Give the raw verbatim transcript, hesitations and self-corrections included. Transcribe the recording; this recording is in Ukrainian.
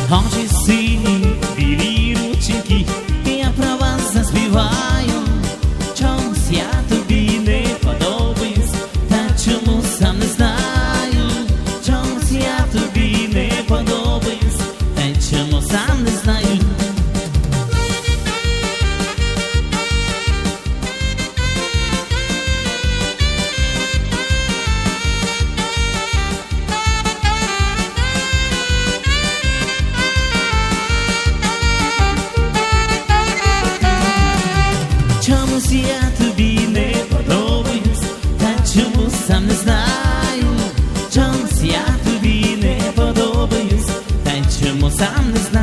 Очі сині, білі рученьки, я про вас заспіваю. Чомусь я тобі не подобаюсь, та чому сам не знаю. Чомусь я тобі не подобаюсь, та чому сам не знаю. Чомусь я тобі не подобаюсь, та чому сам не знаю. Чомусь я тобі не подобаюсь, та чому сам не знаю.